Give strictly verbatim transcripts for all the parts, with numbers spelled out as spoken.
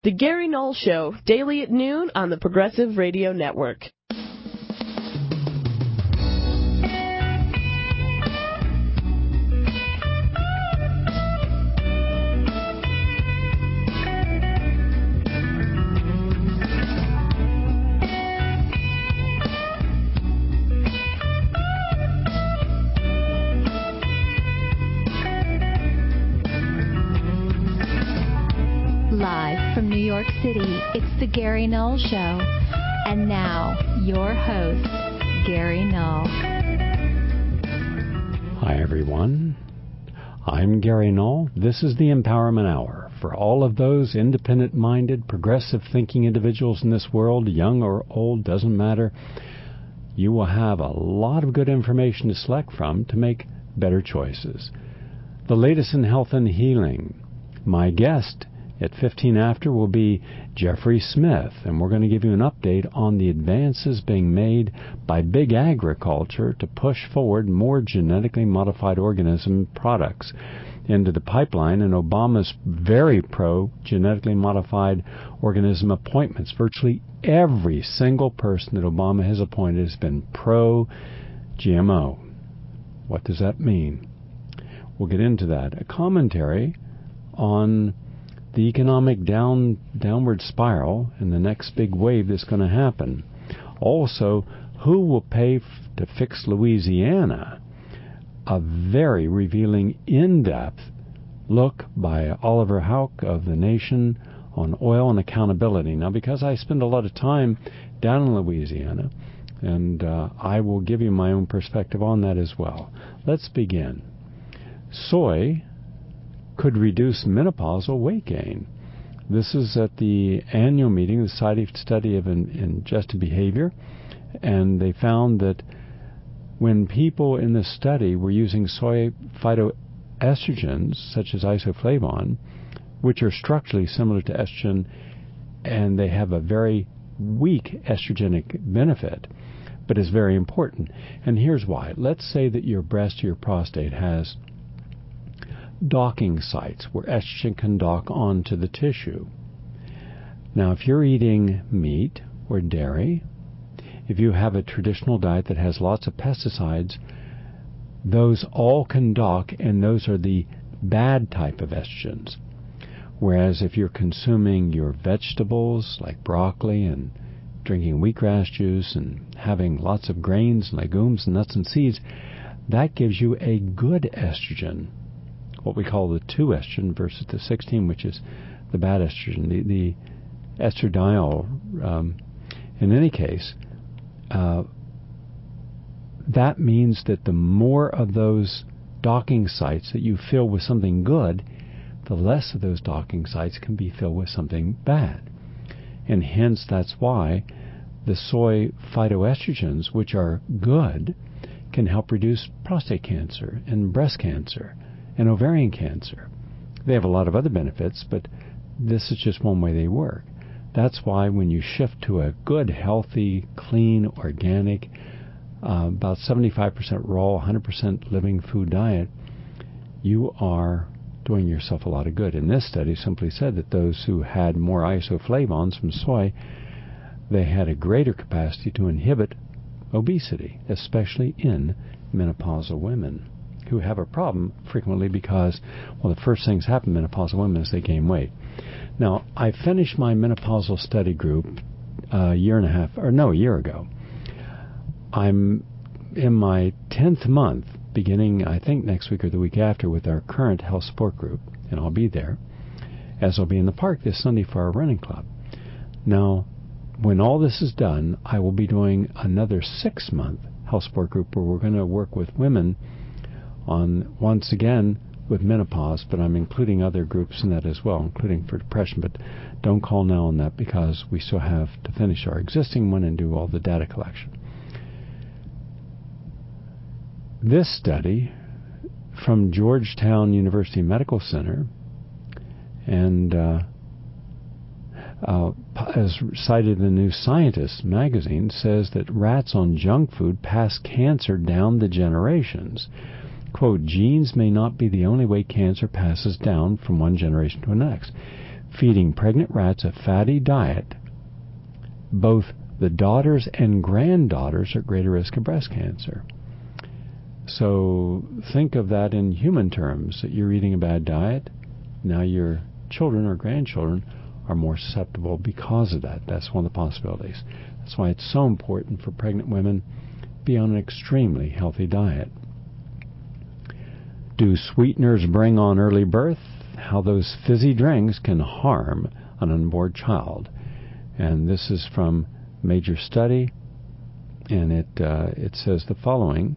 The Gary Null Show, daily at noon on the Progressive Radio Network. Live from New York City, it's the Gary Null Show. And now, your host, Gary Null. Hi, everyone. I'm Gary Null. This is the Empowerment Hour for all of those independent-minded, progressive-thinking individuals in this world, young or old, doesn't matter. You will have a lot of good information to select from to make better choices. The latest in health and healing. My guest at fifteen after will be Jeffrey Smith, and we're going to give you an update on the advances being made by big agriculture to push forward more genetically modified organism products into the pipeline, and Obama's very pro-genetically modified organism appointments. Virtually every single person that Obama has appointed has been pro-G M O. What does that mean? We'll get into that. A commentary on the economic down downward spiral and the next big wave that's going to happen. Also, who will pay f- to fix Louisiana? A very revealing, in-depth look by Oliver Houck of The Nation on oil and accountability. Now, because I spend a lot of time down in Louisiana, and uh, I will give you my own perspective on that as well. Let's begin. Soy could reduce menopausal weight gain. This is at the annual meeting, the Society of Study of Ingested Behavior, and they found that when people in the study were using soy phytoestrogens, such as isoflavone, which are structurally similar to estrogen, and they have a very weak estrogenic benefit, but is very important. And here's why. Let's say that your breast or your prostate has docking sites where estrogen can dock onto the tissue. Now, if you're eating meat or dairy, if you have a traditional diet that has lots of pesticides, those all can dock, and those are the bad type of estrogens. Whereas if you're consuming your vegetables like broccoli and drinking wheatgrass juice and having lots of grains, legumes, and nuts and seeds, that gives you a good estrogen, what we call the two estrogen versus the sixteen, which is the bad estrogen, the, the estradiol. Um, in any case, uh, that means that the more of those docking sites that you fill with something good, the less of those docking sites can be filled with something bad. And hence, that's why the soy phytoestrogens, which are good, can help reduce prostate cancer and breast cancer and ovarian cancer. They have a lot of other benefits, but this is just one way they work. That's why when you shift to a good, healthy, clean, organic, uh, about seventy-five percent raw, one hundred percent living food diet, you are doing yourself a lot of good. And this study simply said that those who had more isoflavones from soy, they had a greater capacity to inhibit obesity, especially in menopausal women, who have a problem frequently because, well, the first things happen in menopausal women is they gain weight. Now, I finished my menopausal study group a year and a half, or no, a year ago. I'm in my tenth month, beginning, I think, next week or the week after, with our current health support group, and I'll be there, as I'll be in the park this Sunday for our running club. Now, when all this is done, I will be doing another six-month health support group where we're going to work with women on, once again, with menopause, but I'm including other groups in that as well, including for depression. But don't call now on that because we still have to finish our existing one and do all the data collection. This study from Georgetown University Medical Center, and uh, uh, as cited in the New Scientist magazine, says that rats on junk food pass cancer down the generations. Quote, genes may not be the only way cancer passes down from one generation to the next. feeding pregnant rats a fatty diet, both the daughters and granddaughters are at greater risk of breast cancer. So think of that in human terms, that you're eating a bad diet. Now your children or grandchildren are more susceptible because of that. That's one of the possibilities. That's why it's so important for pregnant women to be on an extremely healthy diet. Do sweeteners bring on early birth? How those fizzy drinks can harm an unborn child. And this is from Major Study, and it uh, it says the following.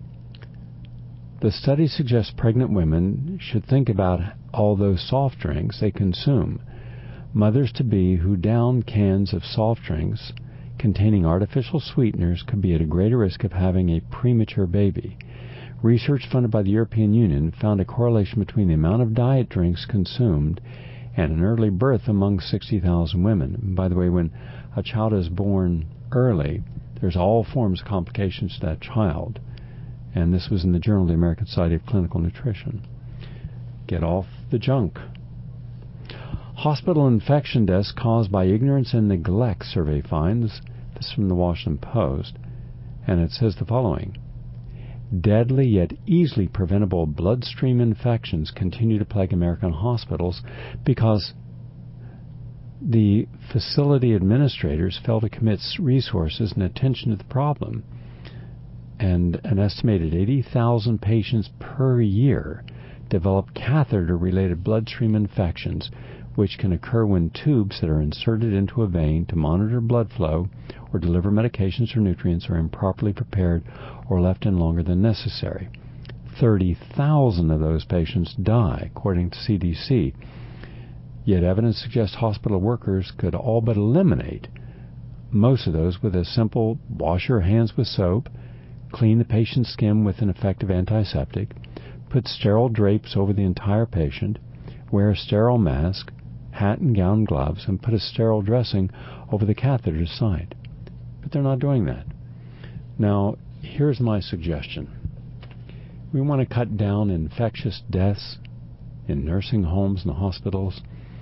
The study suggests pregnant women should think about all those soft drinks they consume. Mothers-to-be who down cans of soft drinks containing artificial sweeteners could be at a greater risk of having a premature baby. Research funded by the European Union found a correlation between the amount of diet drinks consumed and an early birth among sixty thousand women. And by the way, when a child is born early, there's all forms of complications to that child. And this was in the Journal of the American Society of Clinical Nutrition. Get off the junk. Hospital infection deaths caused by ignorance and neglect, survey finds. This is from the Washington Post. And it says the following. Deadly yet easily preventable bloodstream infections continue to plague American hospitals because the facility administrators fail to commit resources and attention to the problem. And an estimated eighty thousand patients per year develop catheter-related bloodstream infections, which can occur when tubes that are inserted into a vein to monitor blood flow or deliver medications or nutrients are improperly prepared or left in longer than necessary. thirty thousand of those patients die, according to C D C. Yet evidence suggests hospital workers could all but eliminate most of those with a simple wash your hands with soap, clean the patient's skin with an effective antiseptic, put sterile drapes over the entire patient, wear a sterile mask, hat and gown gloves, and put a sterile dressing over the catheter site. But they're not doing that. Now, here's my suggestion. We want to cut down infectious deaths in nursing homes and hospitals.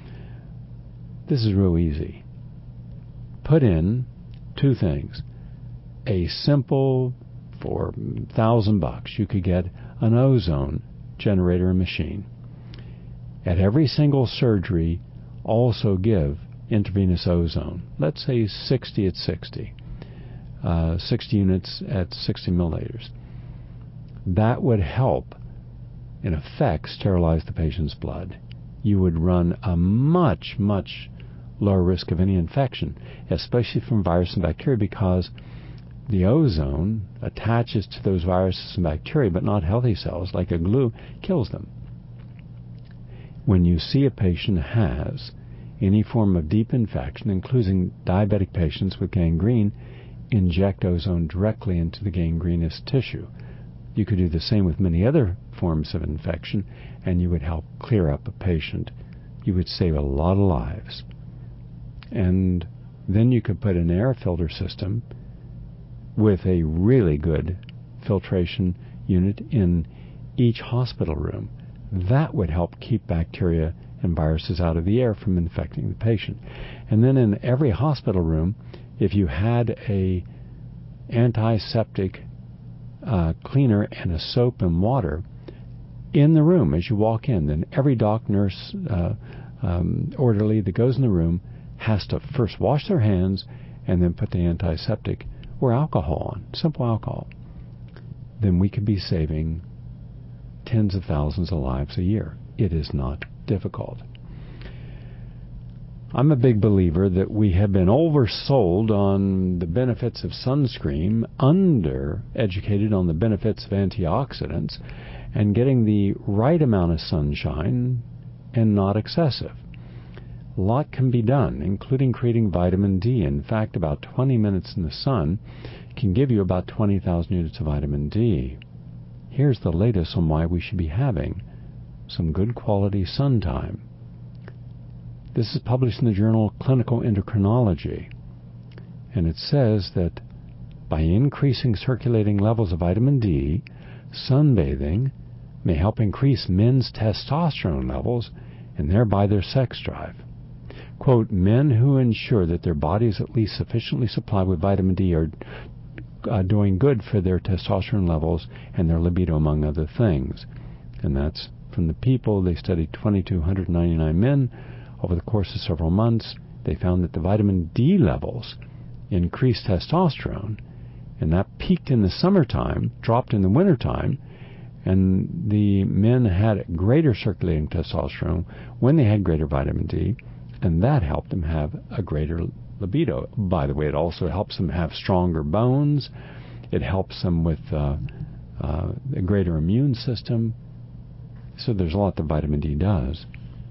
This is real easy. Put in two things. A simple, for a thousand bucks, you could get an ozone generator and machine. At every single surgery, also give intravenous ozone. Let's say sixty at sixty. Uh, sixty units at sixty milliliters. That would help, in effect, sterilize the patient's blood. You would run a much, much lower risk of any infection, especially from virus and bacteria, because the ozone attaches to those viruses and bacteria, but not healthy cells, like a glue, kills them. When you see a patient has any form of deep infection, including diabetic patients with gangrene, inject ozone directly into the gangrenous tissue. You could do the same with many other forms of infection, and you would help clear up a patient. You would save a lot of lives. And then you could put an air filter system with a really good filtration unit in each hospital room. That would help keep bacteria and viruses out of the air from infecting the patient. And then in every hospital room, if you had a antiseptic uh, cleaner and a soap and water in the room as you walk in, then every doc, nurse, uh, um, orderly that goes in the room has to first wash their hands and then put the antiseptic or alcohol on, simple alcohol. Then we could be saving tens of thousands of lives a year. It is not difficult. I'm a big believer that we have been oversold on the benefits of sunscreen, under-educated on the benefits of antioxidants, and getting the right amount of sunshine and not excessive. A lot can be done, including creating vitamin D. In fact, about twenty minutes in the sun can give you about twenty thousand units of vitamin D. Here's the latest on why we should be having some good quality sun time. This is published in the journal Clinical Endocrinology, and it says that by increasing circulating levels of vitamin D, sunbathing may help increase men's testosterone levels and thereby their sex drive. Quote, men who ensure that their body is at least sufficiently supplied with vitamin D are uh, doing good for their testosterone levels and their libido, among other things. And that's from the people. They studied two thousand two hundred ninety-nine men over the course of several months. They found that the vitamin D levels increased testosterone, and that peaked in the summertime, dropped in the wintertime, and the men had greater circulating testosterone when they had greater vitamin D, and that helped them have a greater libido. By the way, it also helps them have stronger bones. It helps them with uh, uh, a greater immune system. So there's a lot that vitamin D does.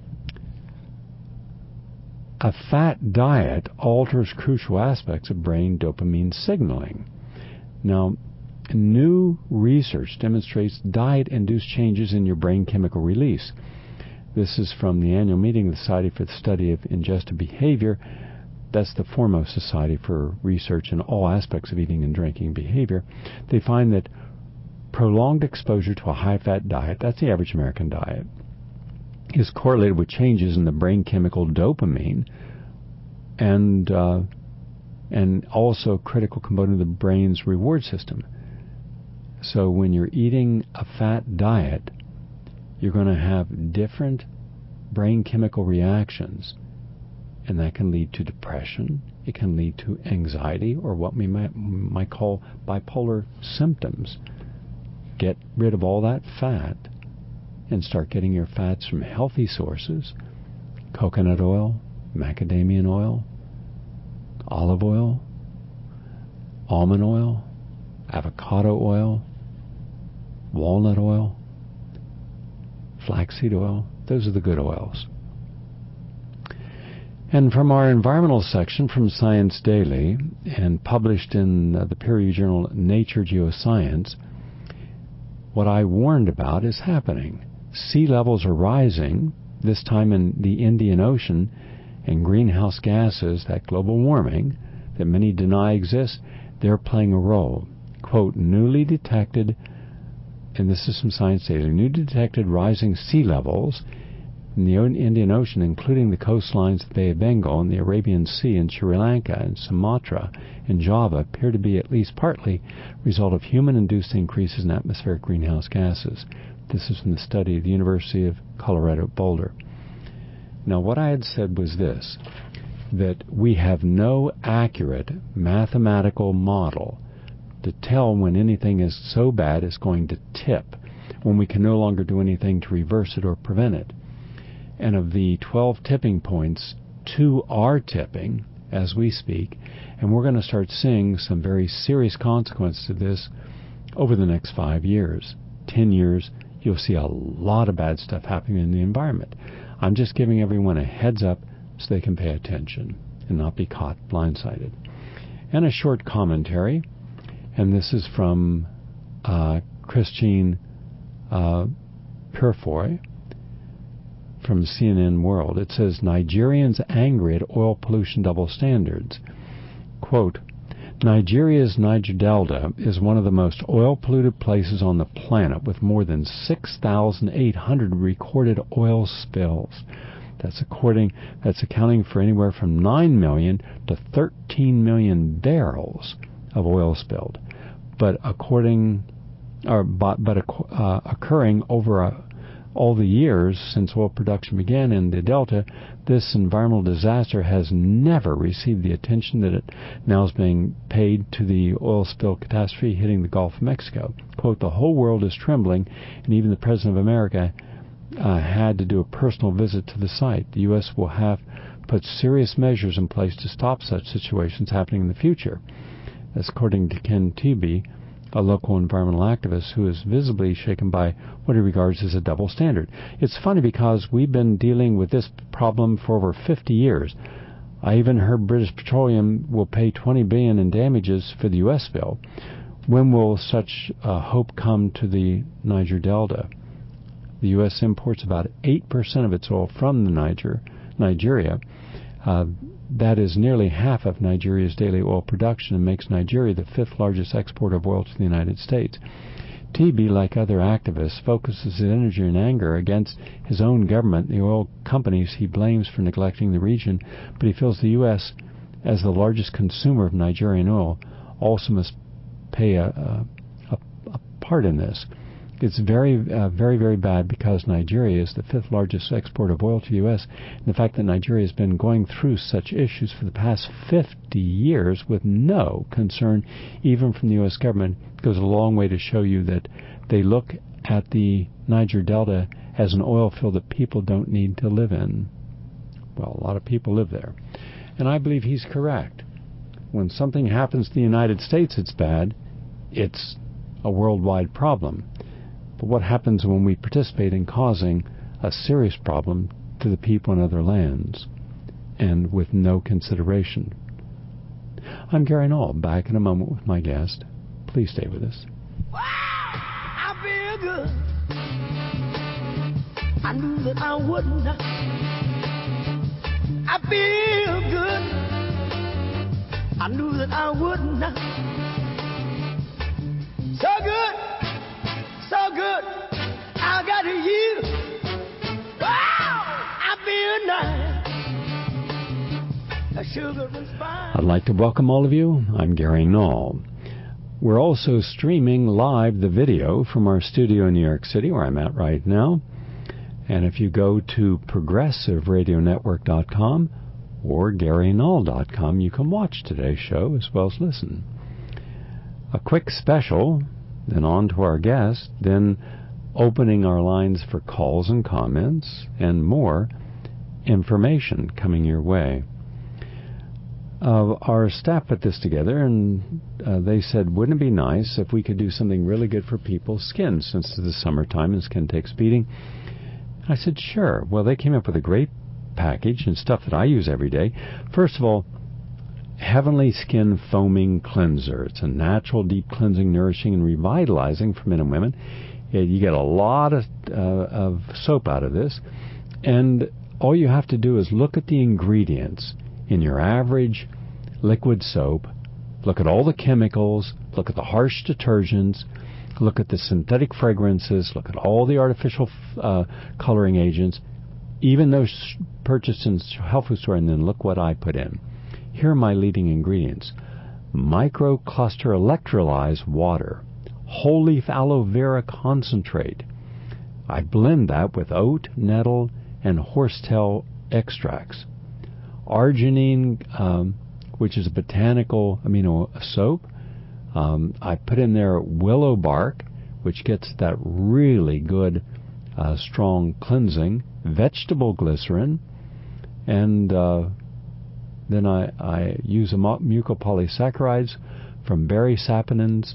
A fat diet alters crucial aspects of brain dopamine signaling. Now, new research demonstrates diet-induced changes in your brain chemical release. This is from the annual meeting of the Society for the Study of Ingestive Behavior. That's the foremost society for research in all aspects of eating and drinking behavior. They find that prolonged exposure to a high-fat diet, that's the average American diet, is correlated with changes in the brain chemical dopamine, and uh, and also a critical component of the brain's reward system. So when you're eating a fat diet, you're going to have different brain chemical reactions, and that can lead to depression. It can lead to anxiety, or what we might, might call bipolar symptoms. Get rid of all that fat and start getting your fats from healthy sources: coconut oil, macadamia oil, olive oil, almond oil, avocado oil, walnut oil, flaxseed oil. Those are the good oils. And from our environmental section from Science Daily, and published in uh, the peer-reviewed journal Nature Geoscience, what I warned about is happening. Sea levels are rising, this time in the Indian Ocean, and greenhouse gases, that global warming that many deny exists, they're playing a role. Quote, newly detected, and this is from Science Daily, newly detected rising sea levels in the Indian Ocean, including the coastlines of the Bay of Bengal and the Arabian Sea in Sri Lanka and Sumatra and Java, appear to be at least partly a result of human-induced increases in atmospheric greenhouse gases. This is from the study of the University of Colorado at Boulder. Now, what I had said was this, that we have no accurate mathematical model to tell when anything is so bad it's going to tip, when we can no longer do anything to reverse it or prevent it. And of the twelve tipping points, two are tipping as we speak, and we're going to start seeing some very serious consequences to this over the next five years. Ten years, you'll see a lot of bad stuff happening in the environment. I'm just giving everyone a heads up so they can pay attention and not be caught blindsided. And a short commentary, and this is from uh, Christine uh, Purifoy from C N N World. It says, Nigerians angry at oil pollution double standards. Quote, Nigeria's Niger Delta is one of the most oil-polluted places on the planet, with more than six thousand eight hundred recorded oil spills. That's according. That's accounting for anywhere from nine million to thirteen million barrels of oil spilled. But according, or but, but uh, occurring over a all the years since oil production began in the Delta, this environmental disaster has never received the attention that it now is being paid to the oil spill catastrophe hitting the Gulf of Mexico. Quote, the whole world is trembling, and even the President of America uh, had to do a personal visit to the site. The U S will have put serious measures in place to stop such situations happening in the future. That's according to Ken Tebe, a local environmental activist who is visibly shaken by what he regards as a double standard. It's funny because we've been dealing with this problem for over fifty years. I even heard British Petroleum will pay twenty billion dollars in damages for the U S spill. When will such uh, hope come to the Niger Delta? The U S imports about eight percent of its oil from the Niger, Nigeria. Uh, That is nearly half of Nigeria's daily oil production and makes Nigeria the fifth largest exporter of oil to the United States. Tibi, like other activists, focuses his energy and anger against his own government, the oil companies he blames for neglecting the region, but he feels the U S, as the largest consumer of Nigerian oil, also must pay a, a, a, a part in this. It's very, uh, very, very bad because Nigeria is the fifth largest exporter of oil to the U S. And the fact that Nigeria has been going through such issues for the past fifty years with no concern, even from the U S government, goes a long way to show you that they look at the Niger Delta as an oil field that people don't need to live in. Well, a lot of people live there. And I believe he's correct. When something happens to the United States, it's bad. It's a worldwide problem. But what happens when we participate in causing a serious problem to the people in other lands, and with no consideration? I'm Gary Null, back in a moment with my guest. Please stay with us. Wow, I feel good. I knew that I wouldn't. I feel good. I knew that I wouldn't. So good. So good, I got you. Wow, I feel nice. A sugar and spice. I'd like to welcome all of you. I'm Gary Null. We're also streaming live the video from our studio in New York City, where I'm at right now. And if you go to progressive radio network dot com or gary null dot com, you can watch today's show as well as listen. A quick special, then on to our guest, then opening our lines for calls and comments, and more information coming your way. Uh, our staff put this together, and uh, they said, wouldn't it be nice if we could do something really good for people's skin, since it's the summertime and skin takes beating? I said, sure. Well, they came up with a great package and stuff that I use every day. First of all, Heavenly Skin Foaming Cleanser. It's a natural, deep cleansing, nourishing, and revitalizing for men and women. It, you get a lot of, uh, of soap out of this, and all you have to do is look at the ingredients in your average liquid soap, look at all the chemicals, look at the harsh detergents, look at the synthetic fragrances, look at all the artificial uh, coloring agents, even those purchased in the health food store, and then look what I put in. Here are my leading ingredients. Microcluster electrolyzed water, whole leaf aloe vera concentrate. I blend that with oat, nettle, and horsetail extracts. Arginine, um, which is a botanical amino soap. Um, I put in there willow bark, which gets that really good, uh, strong cleansing. Vegetable glycerin, and uh, then I, I use a mucopolysaccharides from berry saponins.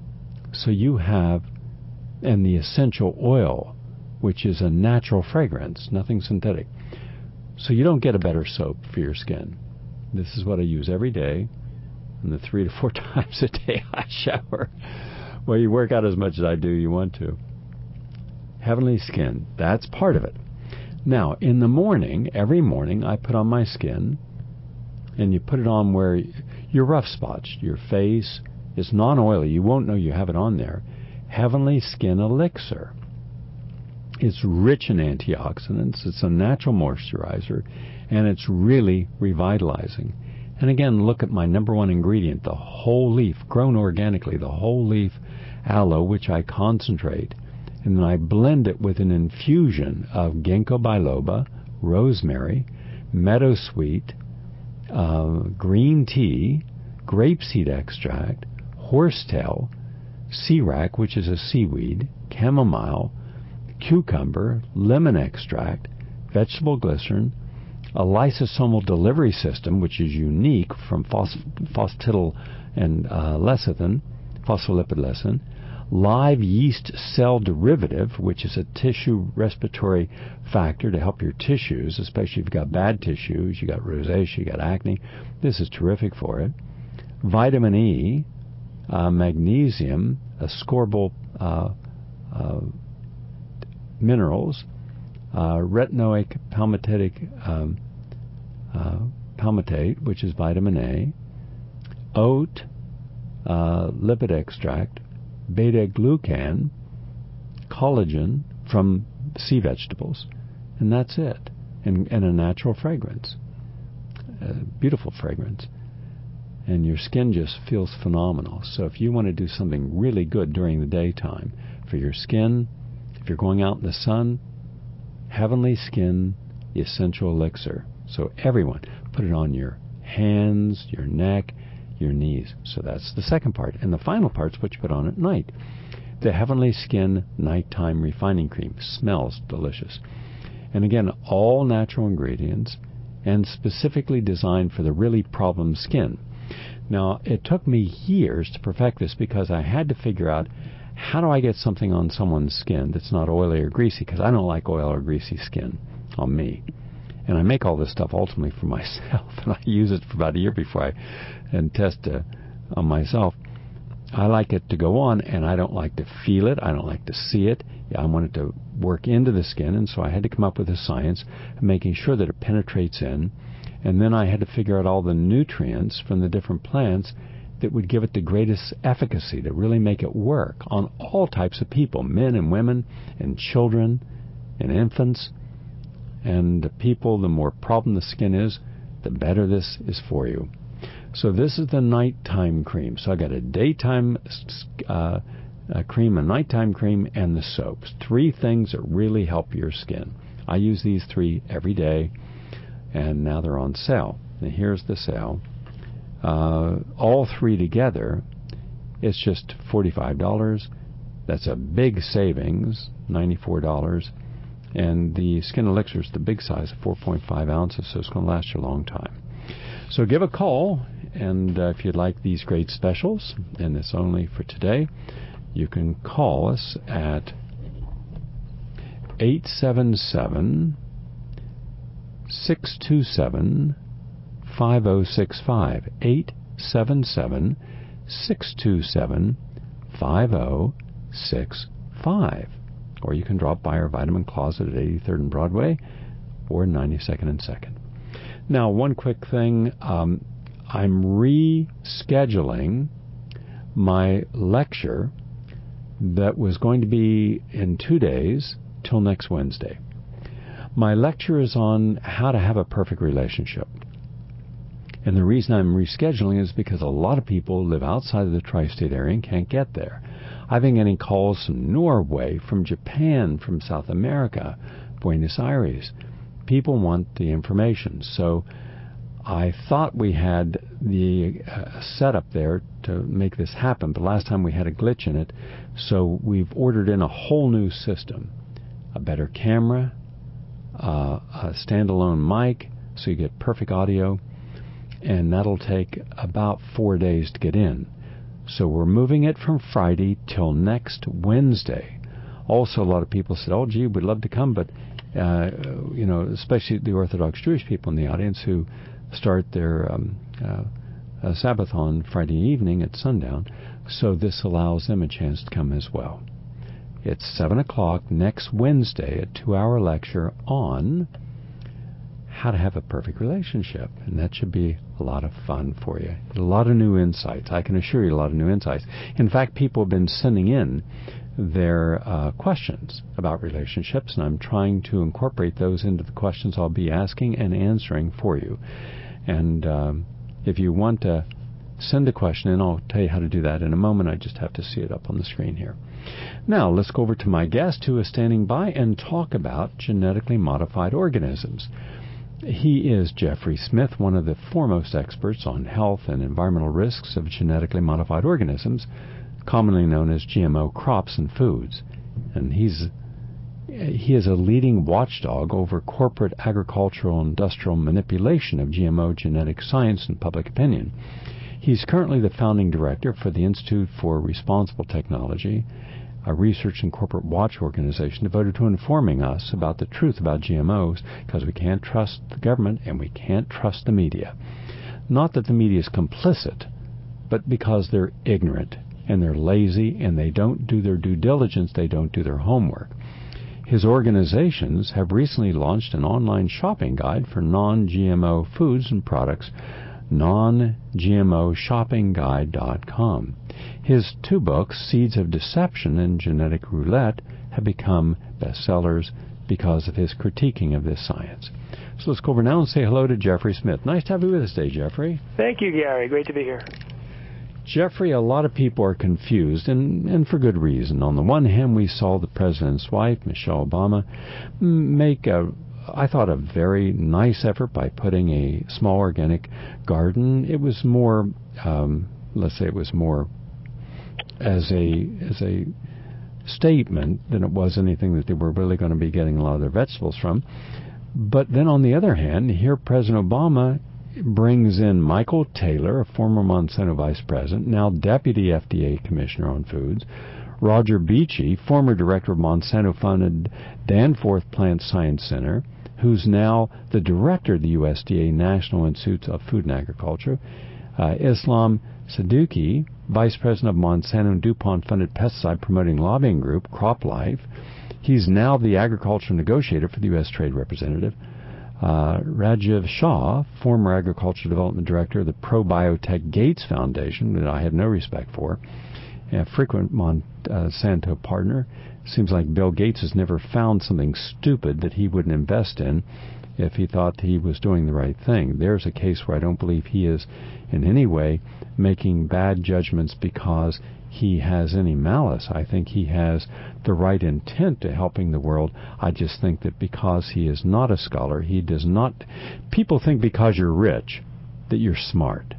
So you have, and the essential oil, which is a natural fragrance, nothing synthetic. So you don't get a better soap for your skin. This is what I use every day, and the three to four times a day I shower. Well, you work out as much as I do, you want to. Heavenly Skin, that's part of it. Now, in the morning, every morning, I put on my skin, and you put it on where your rough spots, your face, is non-oily. You won't know you have it on there. Heavenly Skin Elixir. It's rich in antioxidants. It's a natural moisturizer, and it's really revitalizing. And again, look at my number one ingredient, the whole leaf, grown organically, the whole leaf aloe, which I concentrate. And then I blend it with an infusion of ginkgo biloba, rosemary, meadowsweet, uh, green tea, grapeseed extract, horsetail, serac, which is a seaweed, chamomile, cucumber, lemon extract, vegetable glycerin, a lysosomal delivery system, which is unique from phos- phosphatidyl and uh, lecithin, phospholipid lecithin, live yeast cell derivative, which is a tissue respiratory factor to help your tissues, especially if you've got bad tissues, you got rosacea, you got acne. This is terrific for it. Vitamin E, uh, magnesium, ascorbyl uh, uh, minerals, uh, retinoic palmitatic um, uh, palmitate, which is vitamin A, oat, uh, lipid extract, beta-glucan, collagen from sea vegetables, and that's it, and, and a natural fragrance, a beautiful fragrance. And your skin just feels phenomenal. So if you want to do something really good during the daytime for your skin, if you're going out in the sun, Heavenly Skin Essential Elixir. So everyone, put it on your hands, your neck, your knees. So that's the second part. And the final part's what you put on at night. The Heavenly Skin Nighttime Refining Cream. Smells delicious. And again, all natural ingredients and specifically designed for the really problem skin. Now, it took me years to perfect this because I had to figure out how do I get something on someone's skin that's not oily or greasy, because I don't like oil or greasy skin on me. And I make all this stuff ultimately for myself, and I use it for about a year before I and test uh, on myself. I like it to go on, and I don't like to feel it. I don't like to see it. I want it to work into the skin, and so I had to come up with a science of making sure that it penetrates in. And then I had to figure out all the nutrients from the different plants that would give it the greatest efficacy to really make it work on all types of people, men and women and children and infants. And the people, the more problem the skin is, the better this is for you. So this is the nighttime cream. So I got a daytime uh, a cream, a nighttime cream, and the soaps. Three things that really help your skin. I use these three every day, and now they're on sale. And here's the sale. Uh, all three together, it's just forty-five dollars. That's a big savings, ninety-four dollars. And the Skin Elixir's the big size, four point five ounces, so it's going to last you a long time. So give a call, and uh, if you'd like these great specials, and it's only for today, you can call us at eight seven seven, six two seven, five oh six five. eight seven seven, six two seven, five oh six five. Or you can drop by our Vitamin Closet at eighty-third and Broadway or ninety-second and second. Now, one quick thing. Um, I'm rescheduling my lecture that was going to be in two days till next Wednesday. My lecture is on how to have a perfect relationship. And the reason I'm rescheduling is because a lot of people live outside of the tri-state area and can't get there. I've been getting calls from Norway, from Japan, from South America, Buenos Aires. People want the information. So I thought we had the uh, setup there to make this happen, but last time we had a glitch in it. So we've ordered in a whole new system, a better camera, uh, a standalone mic, so you get perfect audio, and that'll take about four days to get in. So we're moving it from Friday till next Wednesday. Also, a lot of people said, oh, gee, we'd love to come, but, uh, you know, especially the Orthodox Jewish people in the audience who start their um, uh, uh, Sabbath on Friday evening at sundown. So this allows them a chance to come as well. It's seven o'clock next Wednesday, a two-hour lecture on how to have a perfect relationship. And that should be a lot of fun for you. A lot of new insights. I can assure you a lot of new insights. In fact, people have been sending in their uh, questions about relationships, and I'm trying to incorporate those into the questions I'll be asking and answering for you. And um, if you want to send a question in, I'll tell you how to do that in a moment. I just have to see it up on the screen here. Now, let's go over to my guest who is standing by and talk about genetically modified organisms. He is Jeffrey Smith, one of the foremost experts on health and environmental risks of genetically modified organisms, commonly known as G M O crops and foods. And he's he is a leading watchdog over corporate agricultural and industrial manipulation of G M O genetic science and public opinion. He's currently the founding director for the Institute for Responsible Technology, a research and corporate watch organization devoted to informing us about the truth about G M Os, because we can't trust the government and we can't trust the media. Not that the media is complicit, but because they're ignorant and they're lazy and they don't do their due diligence, they don't do their homework. His organizations have recently launched an online shopping guide for non-G M O foods and products non G M O shopping guide dot com. His two books, Seeds of Deception and Genetic Roulette, have become bestsellers because of his critiquing of this science. So let's go over now and say hello to Jeffrey Smith. Nice to have you with us today, Jeffrey. Thank you, Gary. Great to be here. Jeffrey, a lot of people are confused, and, and for good reason. On the one hand, we saw the president's wife, Michelle Obama, make a, I thought, a very nice effort by putting a small organic garden. It was more, um, let's say it was more as a as a statement than it was anything that they were really going to be getting a lot of their vegetables from. But then on the other hand, here President Obama brings in Michael Taylor, a former Monsanto vice president, now deputy F D A commissioner on foods, Roger Beachy, former director of Monsanto-funded Danforth Plant Science Center, who's now the director of the U S D A National Institute of Food and Agriculture, uh, Islam Saduki, vice president of Monsanto and DuPont-funded pesticide-promoting lobbying group, CropLife. He's now the agricultural negotiator for the U S Trade Representative. Uh, Rajiv Shah, former Agricultural Development Director of the Pro-Biotech Gates Foundation, that I have no respect for, a frequent Monsanto partner. Seems like Bill Gates has never found something stupid that he wouldn't invest in if he thought he was doing the right thing. There's a case where I don't believe he is in any way making bad judgments because he has any malice. I think he has the right intent to helping the world. I just think that because he is not a scholar, he does not... People think because you're rich that you're smart.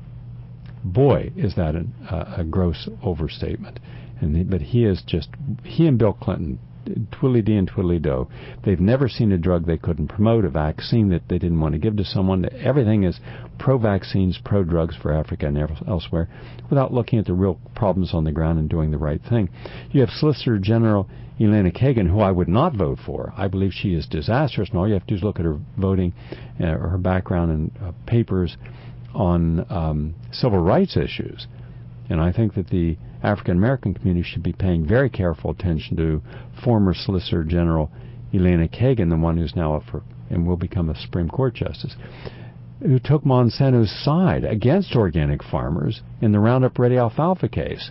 Boy, is that an, uh, a gross overstatement. And he, but he is just... He and Bill Clinton, twiddly-dee and twiddly-do. They've never seen a drug they couldn't promote, a vaccine that they didn't want to give to someone. Everything is pro-vaccines, pro-drugs for Africa and elsewhere, without looking at the real problems on the ground and doing the right thing. You have Solicitor General Elena Kagan, who I would not vote for. I believe she is disastrous, and all you have to do is look at her voting, uh, or her background and uh, papers on um, civil rights issues. And I think that the African-American community should be paying very careful attention to former Solicitor General Elena Kagan, the one who's now up for and will become a Supreme Court justice, who took Monsanto's side against organic farmers in the Roundup Ready alfalfa case.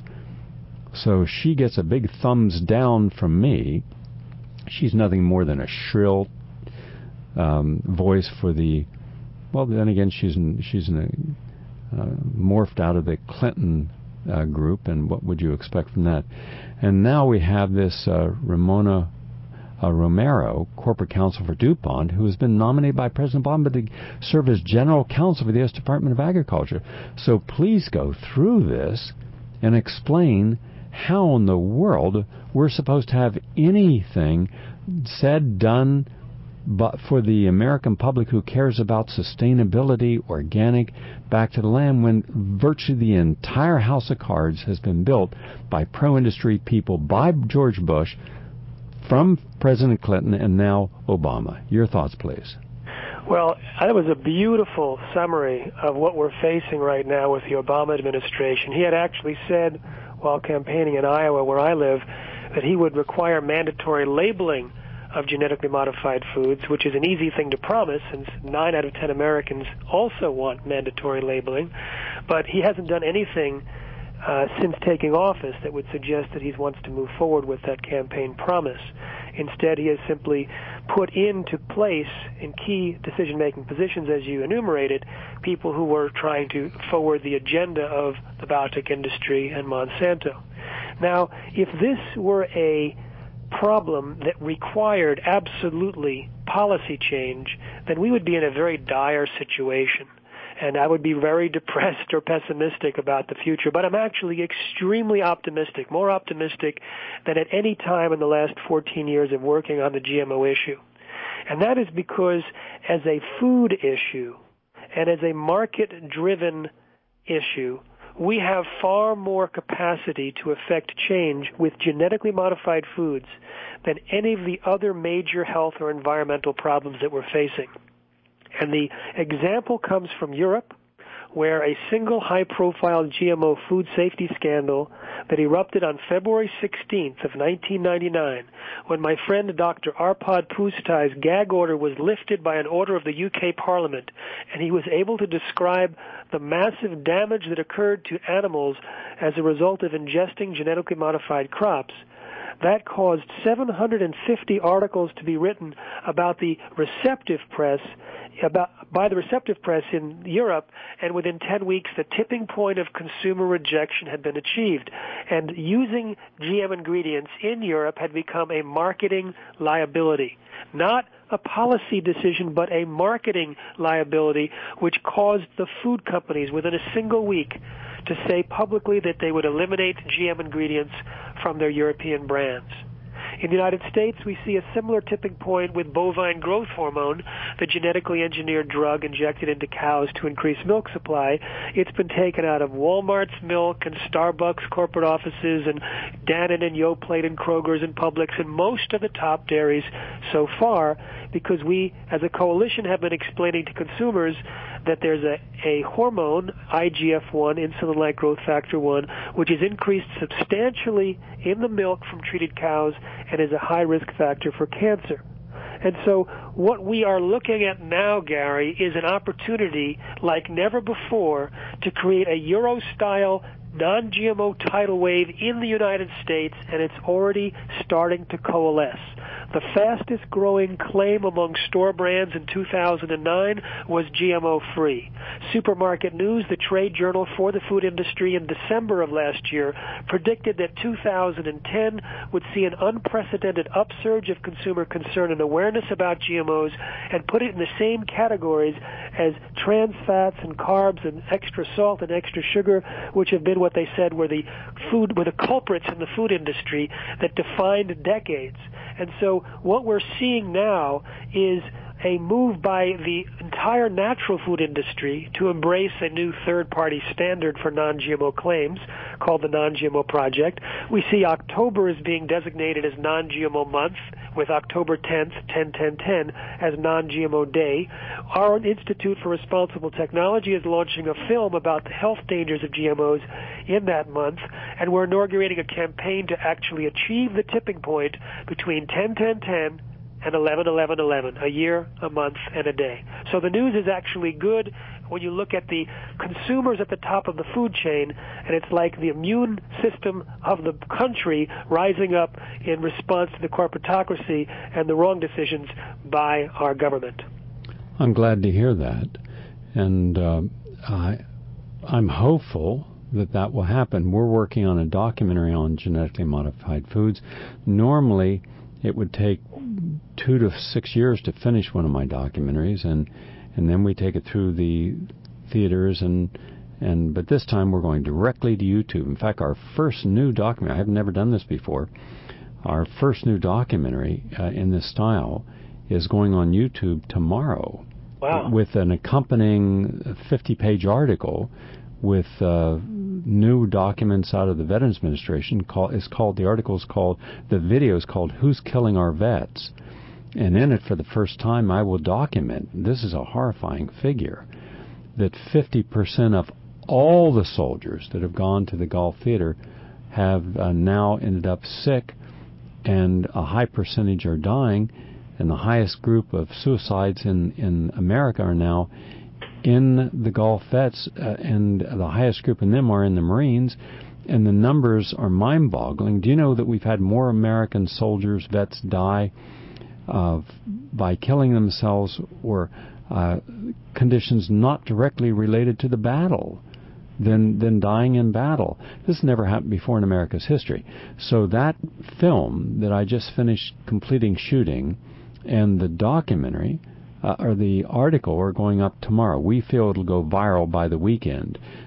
So she gets a big thumbs down from me. She's nothing more than a shrill um, voice for the, well, then again, she's in, she's in a, uh, morphed out of the Clinton Uh, group, and what would you expect from that? And now we have this uh, Ramona uh, Romero, corporate counsel for DuPont, who has been nominated by President Obama to serve as general counsel for the U S Department of Agriculture. So please go through this and explain how in the world we're supposed to have anything said, done, but for the American public who cares about sustainability, organic, back to the land, when virtually the entire house of cards has been built by pro-industry people, by George Bush, from President Clinton, and now Obama. Your thoughts, please. Well, that was a beautiful summary of what we're facing right now with the Obama administration. He had actually said, while campaigning in Iowa, where I live, that he would require mandatory labeling of genetically modified foods, which is an easy thing to promise since nine out of ten Americans also want mandatory labeling. But he hasn't done anything uh, since taking office that would suggest that he wants to move forward with that campaign promise. Instead, he has simply put into place, in key decision-making positions, as you enumerated, people who were trying to forward the agenda of the biotech industry and Monsanto. Now, if this were a problem that required absolutely policy change, then we would be in a very dire situation. And I would be very depressed or pessimistic about the future. But I'm actually extremely optimistic, more optimistic than at any time in the last fourteen years of working on the G M O issue. And that is because as a food issue and as a market-driven issue, we have far more capacity to affect change with genetically modified foods than any of the other major health or environmental problems that we're facing. And the example comes from Europe, where a single high-profile G M O food safety scandal that erupted on February sixteenth of nineteen ninety-nine, when my friend Doctor Arpad Pusztai's gag order was lifted by an order of the U K Parliament, and he was able to describe the massive damage that occurred to animals as a result of ingesting genetically modified crops. That caused seven hundred fifty articles to be written about the receptive press, about by the receptive press in Europe, and within ten weeks the tipping point of consumer rejection had been achieved. And using G M ingredients in Europe had become a marketing liability. Not a policy decision, but a marketing liability, which caused the food companies within a single week to say publicly that they would eliminate G M ingredients from their European brands. In the United States, we see a similar tipping point with bovine growth hormone, the genetically engineered drug injected into cows to increase milk supply. It's been taken out of Walmart's milk and Starbucks corporate offices and Dannon and Yoplait and Kroger's and Publix and most of the top dairies so far, because we, as a coalition, have been explaining to consumers that there's a, a hormone, I G F one, insulin-like growth factor one, which is increased substantially in the milk from treated cows and is a high risk factor for cancer. And so what we are looking at now, Gary, is an opportunity like never before to create a Euro-style non-G M O tidal wave in the United States, and it's already starting to coalesce. The fastest growing claim among store brands in two thousand nine was G M O-free. Supermarket News, the trade journal for the food industry, in December of last year predicted that two thousand ten would see an unprecedented upsurge of consumer concern and awareness about G M Os, and put it in the same categories as trans fats and carbs and extra salt and extra sugar, which have been what they said were the food, were the culprits in the food industry that defined decades. And so what we're seeing now is a move by the entire natural food industry to embrace a new third-party standard for non-G M O claims called the Non-G M O Project. We see October as being designated as Non-G M O Month, with October tenth, ten ten ten, as Non-G M O Day. Our Institute for Responsible Technology is launching a film about the health dangers of G M Os in that month, and we're inaugurating a campaign to actually achieve the tipping point between ten ten ten and eleven eleven eleven, a year, a month, and a day. So the news is actually good when you look at the consumers at the top of the food chain, and it's like the immune system of the country rising up in response to the corporatocracy and the wrong decisions by our government. I'm glad to hear that, and uh, I, I'm hopeful that that will happen. We're working on a documentary on genetically modified foods. Normally, it would take two to six years to finish one of my documentaries, and and then we take it through the theaters, and and but this time we're going directly to YouTube. In fact, our first new documentary, I've never done this before, our first new documentary uh, in this style is going on YouTube tomorrow. Wow. With an accompanying fifty-page article with uh, new documents out of the Veterans Administration. Call, is called the article is called the video is called "Who's Killing Our Vets?" And in it, for the first time, I will document, this is a horrifying figure, that fifty percent of all the soldiers that have gone to the Gulf Theater have uh, now ended up sick, and a high percentage are dying, and the highest group of suicides in, in America are now in the Gulf vets, uh, and the highest group in them are in the Marines, and the numbers are mind-boggling. Do you know that we've had more American soldiers, vets, die uh, by killing themselves or uh, conditions not directly related to the battle than than dying in battle? This never happened before in America's history. So that film that I just finished completing shooting and the documentary Uh, or the article are going up tomorrow. We feel it'll go viral by the weekend.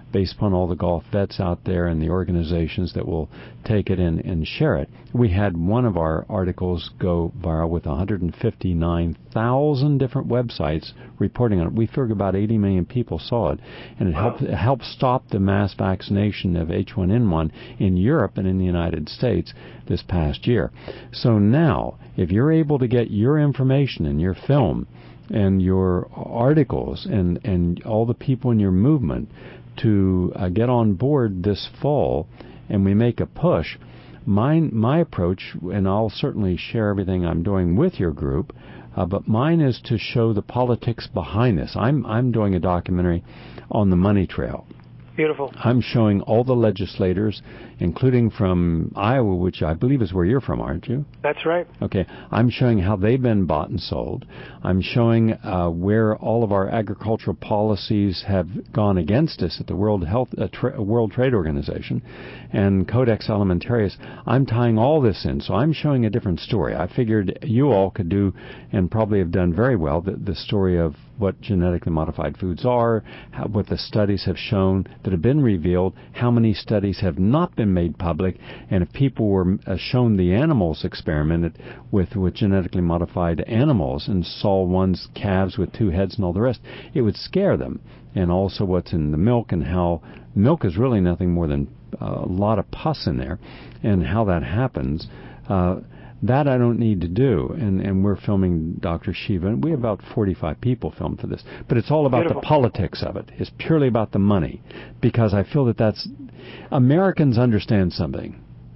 based upon all the golf vets out there and the organizations that will take it in and share it. We had one of our articles go viral with one hundred fifty-nine thousand different websites reporting on it. We figured about eighty million people saw it, and it helped, it helped stop the mass vaccination of H one N one in Europe and in the United States this past year. So now, if you're able to get your information and your film and your articles and, and all the people in your movement to uh, get on board this fall, and we make a push, mine, my approach, and I'll certainly share everything I'm doing with your group, uh, but mine is to show the politics behind this. I'm, I'm doing a documentary on the money trail. Beautiful. I'm showing all the legislators, including from Iowa, which I believe is where you're from, aren't you? That's right. Okay. I'm showing how they've been bought and sold. I'm showing uh, where all of our agricultural policies have gone against us at the World Health uh, Tra- World Trade Organization and Codex Alimentarius. I'm tying all this in, so I'm showing a different story. I figured you all could do, and probably have done very well, the, the story of what genetically modified foods are, how, what the studies have shown that have been revealed, how many studies have not been made public, and if people were uh, shown the animals experimented with, with genetically modified animals and saw one's calves with two heads and all the rest, it would scare them. And also what's in the milk and how milk is really nothing more than uh, a lot of pus in there, and how that happens. Uh, That I don't need to do, and, and we're filming Doctor Shiva, and we have about forty-five people filmed for this. But it's all about Beautiful. The politics of it. It's purely about the money, because I feel that that's... Americans understand something.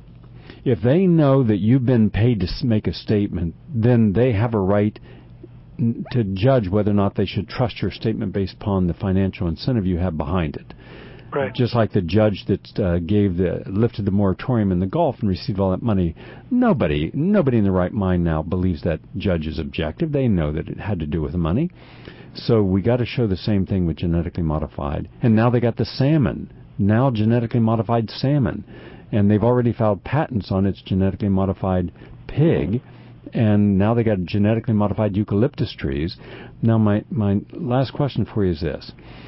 If they know that you've been paid to make a statement, then they have a right to judge whether or not they should trust your statement based upon the financial incentive you have behind it. Right. Just like the judge that uh, gave the lifted the moratorium in the Gulf and received all that money. Nobody, nobody in their right mind now believes that judge is objective. They know that it had to do with the money. So we got to show the same thing with genetically modified. And now they got the salmon. Now genetically modified salmon, and they've already filed patents on its genetically modified pig. And now they got genetically modified eucalyptus trees. Now my my last question for you is this: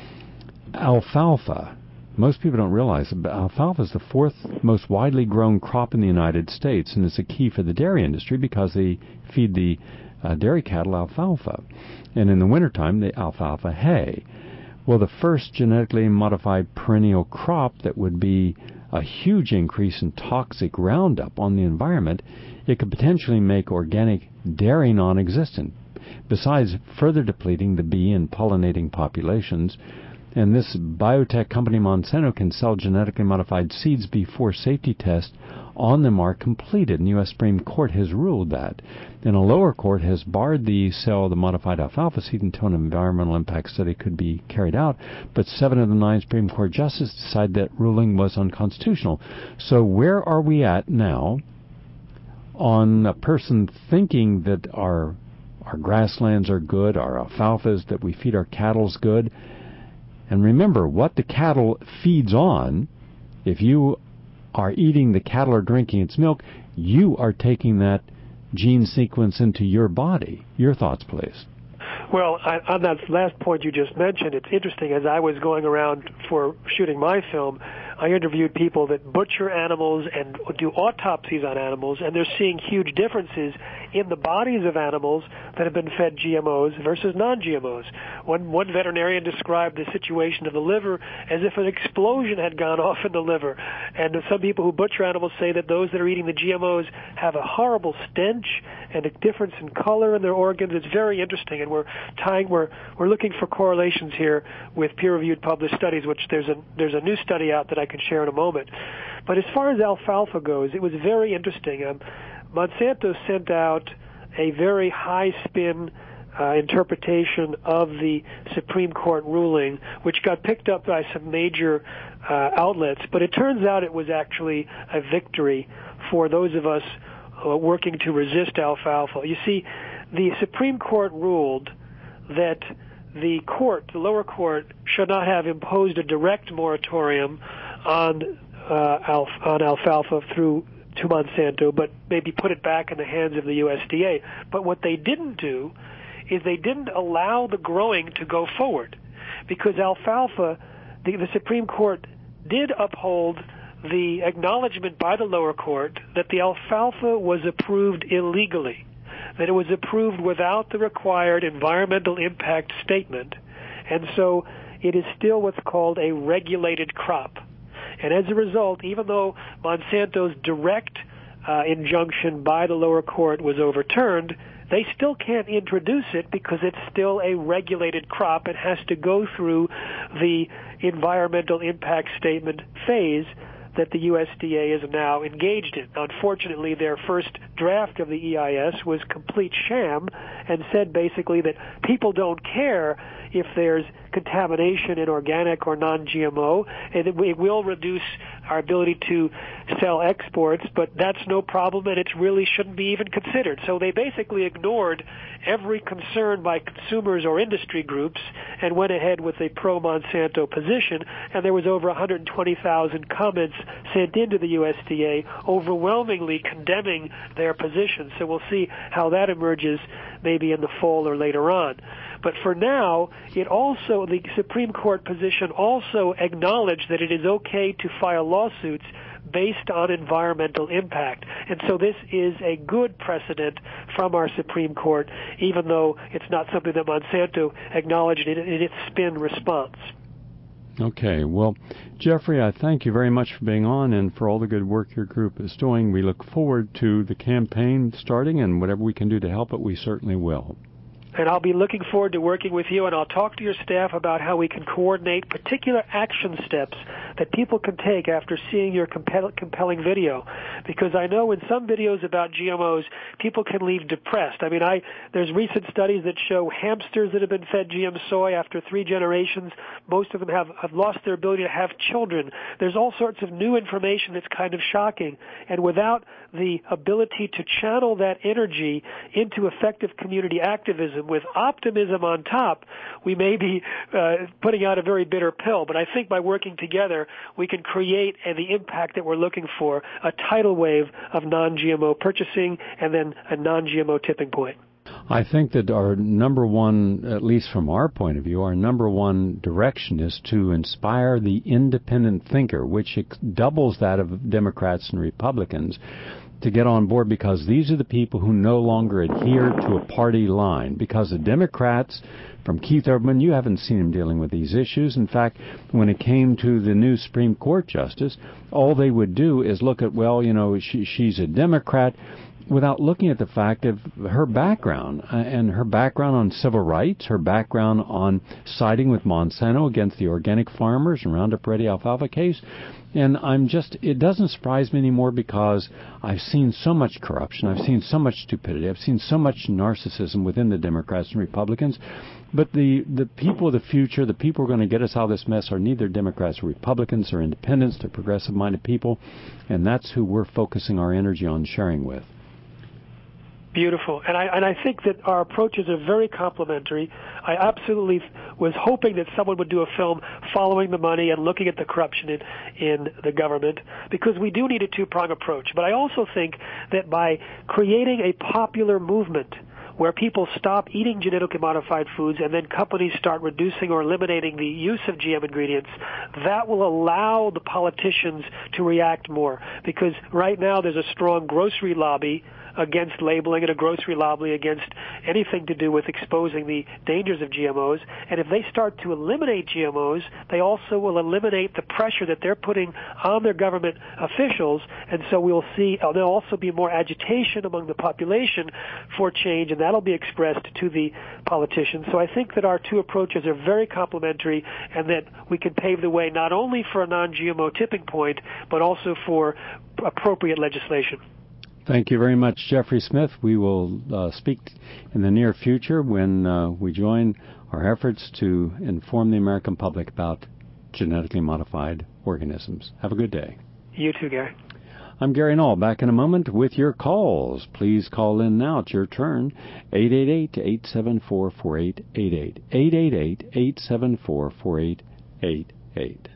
alfalfa. Most people don't realize that alfalfa is the fourth most widely grown crop in the United States, and it's a key for the dairy industry because they feed the uh, dairy cattle alfalfa. And in the wintertime, the alfalfa hay. Well, the first genetically modified perennial crop that would be a huge increase in toxic Roundup on the environment, it could potentially make organic dairy non-existent, besides further depleting the bee and pollinating populations. And this biotech company Monsanto can sell genetically modified seeds before safety tests on them are completed. And the U S Supreme Court has ruled that. And a lower court has barred the sale of the modified alfalfa seed until an environmental impact study could be carried out. But seven of the nine Supreme Court justices decided that ruling was unconstitutional. So where are we at now on a person thinking that our our grasslands are good, our alfalfas that we feed our cattle's good? And remember, what the cattle feeds on, if you are eating the cattle or drinking its milk, you are taking that gene sequence into your body. Your thoughts, please. Well, I, on that last point you just mentioned, it's interesting. As I was going around for shooting my film, I interviewed people that butcher animals and do autopsies on animals, and they're seeing huge differences in the bodies of animals that have been fed G M Os versus non-G M Os. One, one veterinarian described the situation of the liver as if an explosion had gone off in the liver. And some people who butcher animals say that those that are eating the G M Os have a horrible stench and a difference in color in their organs. It's very interesting, and we're tying, we're we're looking for correlations here with peer-reviewed published studies, which there's a there's a new study out that I can share in a moment. But as far as alfalfa goes, it was very interesting. Um, Monsanto sent out a very high-spin uh, interpretation of the Supreme Court ruling, which got picked up by some major uh, outlets. But it turns out it was actually a victory for those of us uh, working to resist alfalfa. You see, the Supreme Court ruled that the court, the lower court, should not have imposed a direct moratorium on uh, alf- on alfalfa through to Monsanto, but maybe put it back in the hands of the U S D A. But what they didn't do is they didn't allow the growing to go forward, because alfalfa the, the Supreme Court did uphold the acknowledgement by the lower court that the alfalfa was approved illegally, that it was approved without the required environmental impact statement, and so it is still what's called a regulated crop. And as a result, even though Monsanto's direct uh, injunction by the lower court was overturned, they still can't introduce it because it's still a regulated crop. It has to go through the environmental impact statement phase that the U S D A is now engaged in. Unfortunately, their first draft of the E I S was complete sham and said basically that people don't care if there's contamination in organic or non-G M O, and it will reduce our ability to sell exports, but that's no problem, and it really shouldn't be even considered. So they basically ignored every concern by consumers or industry groups and went ahead with a pro-Monsanto position, and there was over one hundred twenty thousand comments sent into the U S D A overwhelmingly condemning their position. So we'll see how that emerges maybe in the fall or later on. But for now, it also, the Supreme Court position also acknowledged that it is okay to file lawsuits based on environmental impact. And so this is a good precedent from our Supreme Court, even though it's not something that Monsanto acknowledged in, in its spin response. Okay. Well, Jeffrey, I thank you very much for being on and for all the good work your group is doing. We look forward to the campaign starting, and whatever we can do to help it, we certainly will. And I'll be looking forward to working with you, and I'll talk to your staff about how we can coordinate particular action steps that people can take after seeing your compel- compelling video. Because I know in some videos about G M Os, people can leave depressed. I mean, I there's recent studies that show hamsters that have been fed G M soy after three generations, most of them have, have lost their ability to have children. There's all sorts of new information that's kind of shocking. And without the ability to channel that energy into effective community activism with optimism on top, we may be uh, putting out a very bitter pill. But I think by working together, we can create uh, the impact that we're looking for, a tidal wave of non-G M O purchasing and then a non-G M O tipping point. I think that our number one, at least from our point of view, our number one direction is to inspire the independent thinker, which ex- doubles that of Democrats and Republicans, to get on board, because these are the people who no longer adhere to a party line. Because the Democrats, from Keith Urban, you haven't seen him dealing with these issues. In fact, when it came to the new Supreme Court justice, all they would do is look at, well, you know, she, she's a Democrat, without looking at the fact of her background, uh, and her background on civil rights, her background on siding with Monsanto against the organic farmers and Roundup Ready alfalfa case. And I'm just, it doesn't surprise me anymore, because I've seen so much corruption, I've seen so much stupidity, I've seen so much narcissism within the Democrats and Republicans. But the, the people of the future, the people who are going to get us out of this mess, are neither Democrats or Republicans or independents. They're progressive-minded people, and that's who we're focusing our energy on sharing with. Beautiful. And I, and I think that our approaches are very complementary. I absolutely was hoping that someone would do a film following the money and looking at the corruption in, in the government, because we do need a two-pronged approach. But I also think that by creating a popular movement where people stop eating genetically modified foods and then companies start reducing or eliminating the use of G M ingredients, that will allow the politicians to react more. Because right now there's a strong grocery lobby against labeling and a grocery lobby against anything to do with exposing the dangers of G M Os. And if they start to eliminate G M Os, they also will eliminate the pressure that they're putting on their government officials. And so we'll see, uh, there'll also be more agitation among the population for change, and that'll be expressed to the politicians. So I think that our two approaches are very complementary, and that we can pave the way not only for a non-G M O tipping point, but also for appropriate legislation. Thank you very much, Jeffrey Smith. We will uh, speak in the near future when uh, we join our efforts to inform the American public about genetically modified organisms. Have a good day. You too, Gary. I'm Gary Null. Back in a moment with your calls. Please call in now. It's your turn. eight eight eight, eight seven four, four eight eight eight. eight eight eight, eight seven four, four eight eight eight.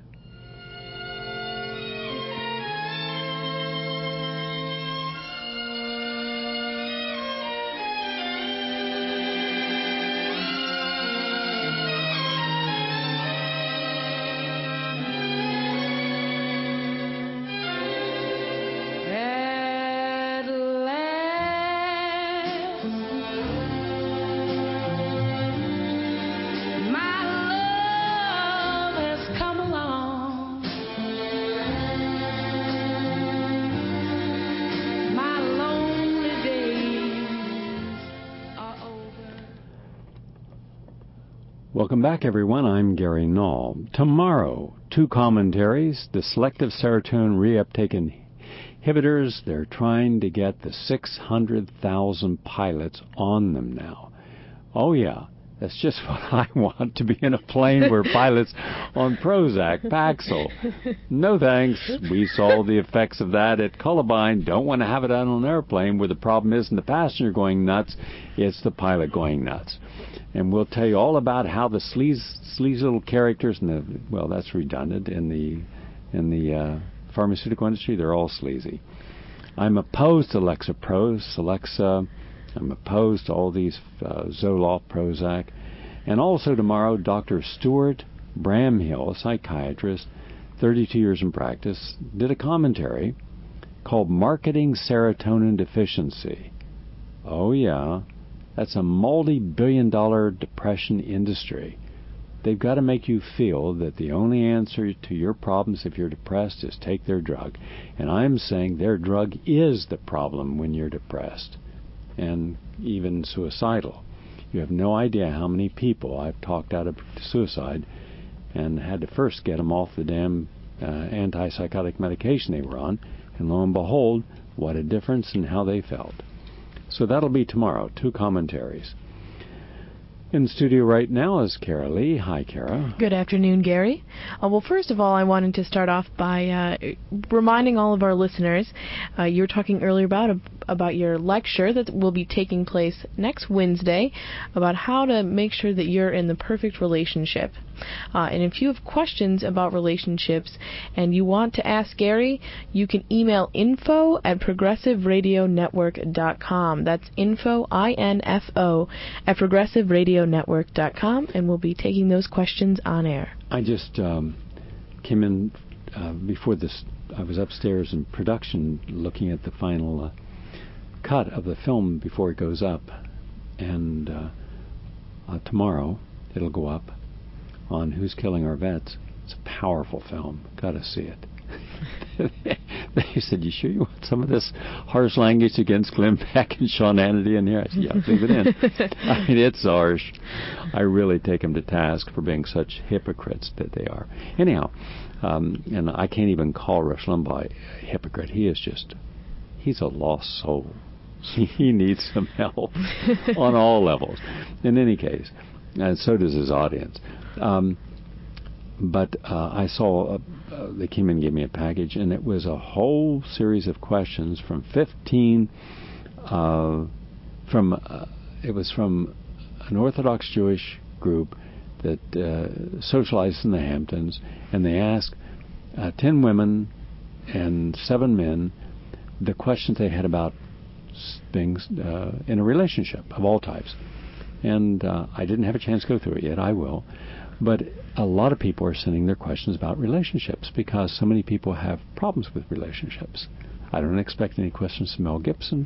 Welcome back, everyone. I'm Gary Null. Tomorrow, two commentaries, the selective serotonin reuptake inhibitors. They're trying to get the six hundred thousand pilots on them now. Oh, yeah. That's just what I want, to be in a plane where pilots on Prozac, Paxil. No thanks. We saw the effects of that at Columbine. Don't want to have it out on an airplane where the problem isn't the passenger going nuts, it's the pilot going nuts. And we'll tell you all about how the sleaze, sleaze little characters, and the, well, that's redundant, in the, in the uh, pharmaceutical industry, they're all sleazy. I'm opposed to Lexapro, Celexa. I'm opposed to all these uh, Zoloft, Prozac. And also tomorrow, Doctor Stuart Bramhill, a psychiatrist, thirty-two years in practice, did a commentary called Marketing Serotonin Deficiency. Oh, yeah. That's a multi-billion dollar depression industry. They've got to make you feel that the only answer to your problems if you're depressed is take their drug. And I'm saying their drug is the problem when you're depressed, and even suicidal. You have no idea how many people I've talked out of suicide and had to first get them off the damn uh, antipsychotic medication they were on, and lo and behold, what a difference in how they felt. So that'll be tomorrow, two commentaries. In studio right now is Kara Lee. Hi, Kara. Good afternoon, Gary. Uh, well, first of all, I wanted to start off by uh, reminding all of our listeners, uh, you were talking earlier about about your lecture that will be taking place next Wednesday about how to make sure that you're in the perfect relationship. Uh, and if you have questions about relationships and you want to ask Gary, you can email info at progressive radio network dot com. That's info, I N F O, at progressive radio network dot com, and we'll be taking those questions on air. I just um, came in uh, before this. I was upstairs in production looking at the final uh, cut of the film before it goes up, and uh, uh, tomorrow it'll go up on Who's Killing Our Vets. It's a powerful film. Got to see it. They said, "You sure you want some of this harsh language against Glenn Beck and Sean Hannity in here?" I said, "Yeah, leave it in." I mean, it's harsh. I really take them to task for being such hypocrites that they are. Anyhow, um, and I can't even call Rush Limbaugh a hypocrite. He is just, he's a lost soul. He needs some help on all levels. In any case, and so does his audience. Um, but uh, I saw, uh, uh, they came in and gave me a package, and it was a whole series of questions from fifteen, uh, from, uh, it was from an Orthodox Jewish group that uh, socialized in the Hamptons, and they asked uh, ten women and seven men the questions they had about things uh, in a relationship of all types. And uh, I didn't have a chance to go through it yet. I will. But a lot of people are sending their questions about relationships because so many people have problems with relationships. I don't expect any questions from Mel Gibson.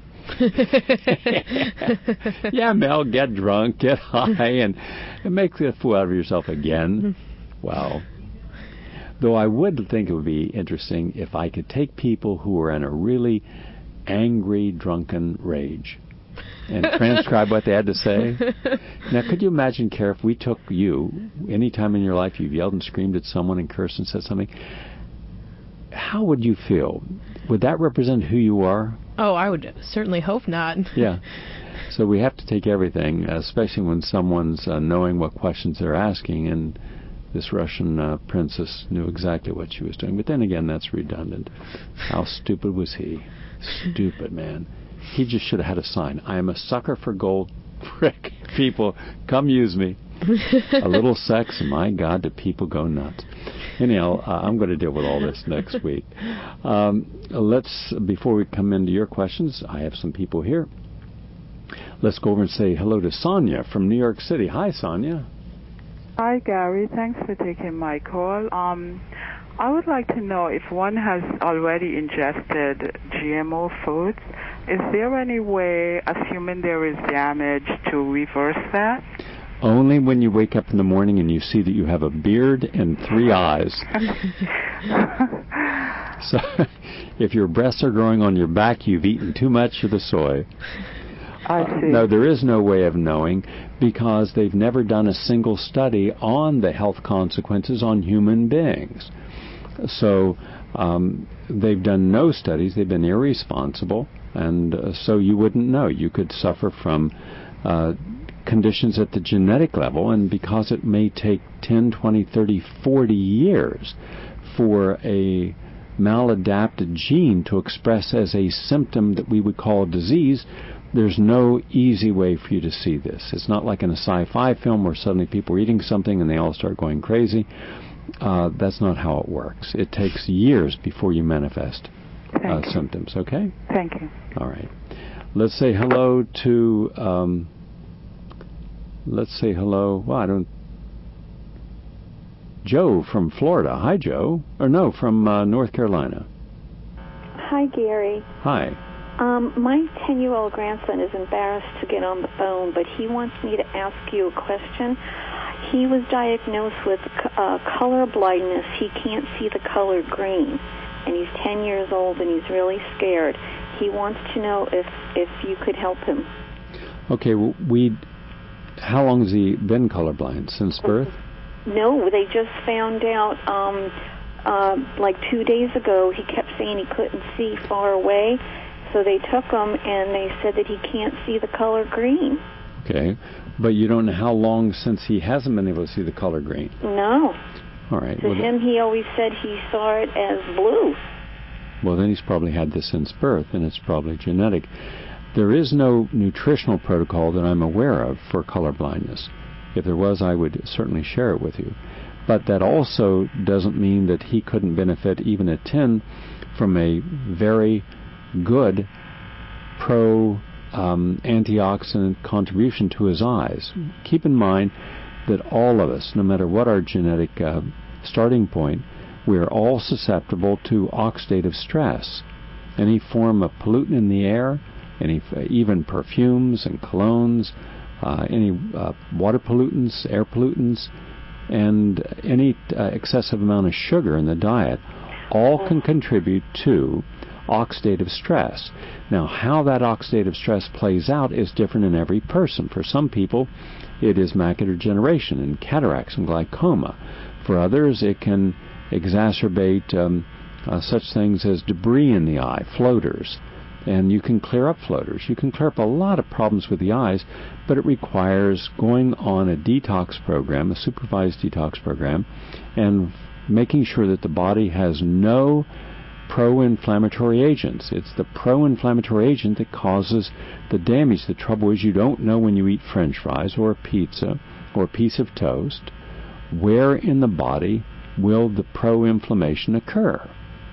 Yeah, Mel, get drunk, get high, and, and make a fool out of yourself again. Wow. Though I would think it would be interesting if I could take people who are in a really angry, drunken rage and transcribe what they had to say. Now, could you imagine, Kara, if we took you, any time in your life you've yelled and screamed at someone and cursed and said something, how would you feel? Would that represent who you are? Oh, I would certainly hope not. Yeah. So we have to take everything, especially when someone's uh, knowing what questions they're asking, and this Russian uh, princess knew exactly what she was doing. But then again, that's redundant. How stupid was he? Stupid, man. He just should have had a sign. I am a sucker for gold. Frick, people, come use me. A little sex, and my God, do people go nuts. Anyhow, uh, I'm going to deal with all this next week. Um, let's, before we come into your questions, I have some people here. Let's go over and say hello to Sonia from New York City. Hi, Sonia. Hi, Gary. Thanks for taking my call. Um, I would like to know if one has already ingested G M O foods, is there any way, assuming there is damage, to reverse that? Only when you wake up in the morning and you see that you have a beard and three eyes. So, if your breasts are growing on your back, you've eaten too much of the soy. I see. No, there is no way of knowing because they've never done a single study on the health consequences on human beings. So um, they've done no studies. They've been irresponsible, and uh, so you wouldn't know. You could suffer from uh, conditions at the genetic level, and because it may take ten, twenty, thirty, forty years for a maladapted gene to express as a symptom that we would call disease, there's no easy way for you to see this. It's not like in a sci-fi film where suddenly people are eating something and they all start going crazy. Uh, that's not how it works. It takes years before you manifest uh, you. symptoms, okay? Thank you. All right. Let's say hello to, um, let's say hello, well, I don't, Joe from Florida. Hi, Joe. Or no, from uh, North Carolina. Hi, Gary. Hi. Um, my ten-year-old grandson is embarrassed to get on the phone, but he wants me to ask you a question. He was diagnosed with uh, color blindness. He can't see the color green, and he's ten years old, and he's really scared. He wants to know if, if you could help him. Okay, well, we. How long has he been colorblind? Since birth? No, they just found out um, uh, like two days ago. He kept saying he couldn't see far away. So they took him, and they said that he can't see the color green. Okay, but you don't know how long since he hasn't been able to see the color green? No. All right. To well, him, he always said he saw it as blue. Well, then he's probably had this since birth, and it's probably genetic. There is no nutritional protocol that I'm aware of for color blindness. If there was, I would certainly share it with you. But that also doesn't mean that he couldn't benefit, even at ten, from a very good pro um, antioxidant contribution to his eyes. Keep in mind that all of us, no matter what our genetic uh, starting point, we are all susceptible to oxidative stress. Any form of pollutant in the air, any even perfumes and colognes, uh, any uh, water pollutants, air pollutants, and any uh, excessive amount of sugar in the diet, all can contribute to oxidative stress. Now, how that oxidative stress plays out is different in every person. For some people, it is macular degeneration and cataracts and glaucoma. For others, it can exacerbate um, uh, such things as debris in the eye, floaters. And you can clear up floaters. You can clear up a lot of problems with the eyes, but it requires going on a detox program, a supervised detox program, and making sure that the body has no pro-inflammatory agents. It's the pro-inflammatory agent that causes the damage. The trouble is you don't know when you eat French fries or a pizza or a piece of toast, where in the body will the pro-inflammation occur.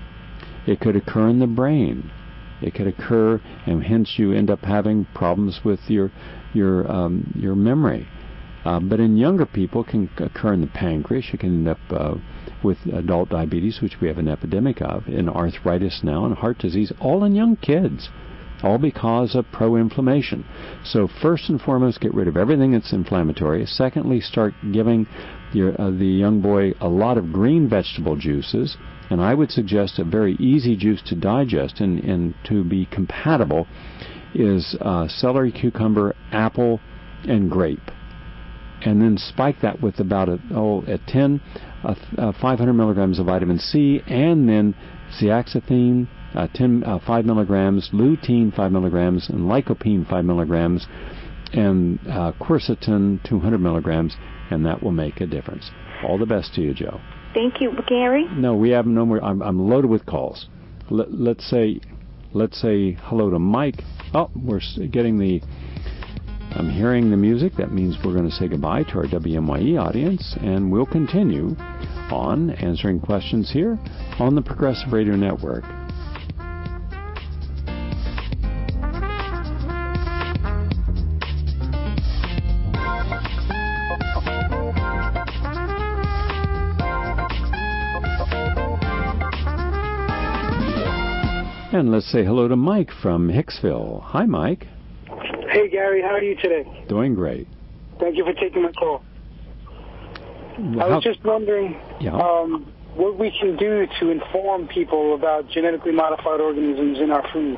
It could occur in the brain. It could occur, and hence you end up having problems with your your um, your memory. Uh, but in younger people, it can occur in the pancreas. You can end up uh, with adult diabetes, which we have an epidemic of, in arthritis now, and heart disease, all in young kids, all because of pro-inflammation. So first and foremost, get rid of everything that's inflammatory. Secondly, start giving your, uh, the young boy a lot of green vegetable juices, and I would suggest a very easy juice to digest and, and to be compatible is uh, celery, cucumber, apple, and grape. And then spike that with about a, oh, at ten, uh, uh, five hundred milligrams of vitamin C, and then zeaxanthine, uh, ten, uh, five milligrams, lutein, five milligrams, and lycopene, five milligrams, and uh, quercetin, two hundred milligrams, and that will make a difference. All the best to you, Joe. Thank you, Gary. No, we have no more. I'm, I'm loaded with calls. Let, let's say, let's say hello to Mike. Oh, we're getting the. I'm hearing the music. That means we're going to say goodbye to our W M Y E audience, and we'll continue on answering questions here on the Progressive Radio Network. And let's say hello to Mike from Hicksville. Hi, Mike. Hey, Gary, how are you today? Doing great. Thank you for taking my call. Well, I was how, just wondering yeah. um, what we can do to inform people about genetically modified organisms in our food.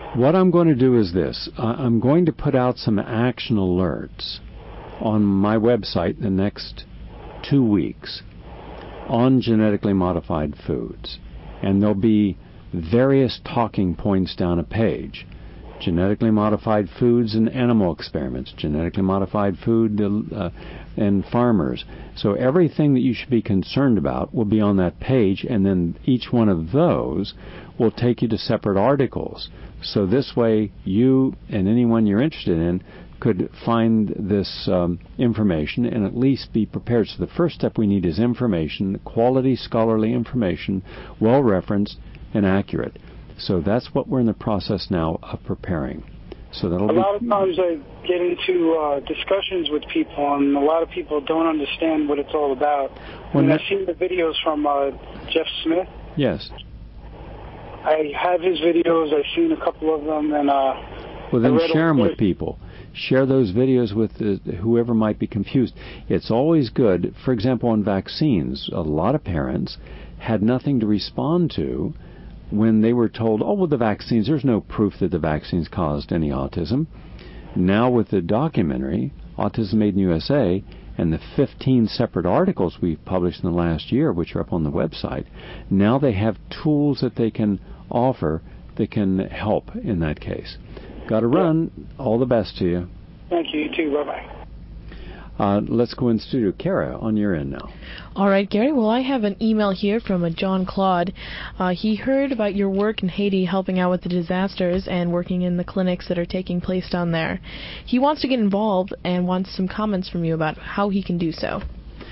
What I'm going to do is this. I'm going to put out some action alerts on my website in the next two weeks on genetically modified foods. And there'll be various talking points down a page. Genetically modified foods and animal experiments, genetically modified food uh, and farmers. So everything that you should be concerned about will be on that page, and then each one of those will take you to separate articles. So this way, you and anyone you're interested in could find this um, information and at least be prepared. So the first step we need is information, quality scholarly information, well-referenced and accurate. So that's what we're in the process now of preparing. So that'll a be lot of times I get into uh, discussions with people, and a lot of people don't understand what it's all about. When and that, I've seen the videos from uh, Jeff Smith. Yes. I have his videos. I've seen a couple of them, and uh, well, then I read share them with it. people. Share those videos with uh, whoever might be confused. It's always good. For example, on vaccines, a lot of parents had nothing to respond to when they were told, oh, well, the vaccines, there's no proof that the vaccines caused any autism. Now with the documentary, Autism Made in U S A, and the fifteen separate articles we've published in the last year, which are up on the website, now they have tools that they can offer that can help in that case. Got to run. Yeah. All the best to you. Thank you. You too. Bye-bye. Uh, let's go in studio. Kara, on your end now. All right, Gary. Well, I have an email here from a John Claude. Uh, he heard about your work in Haiti helping out with the disasters and working in the clinics that are taking place down there. He wants to get involved and wants some comments from you about how he can do so.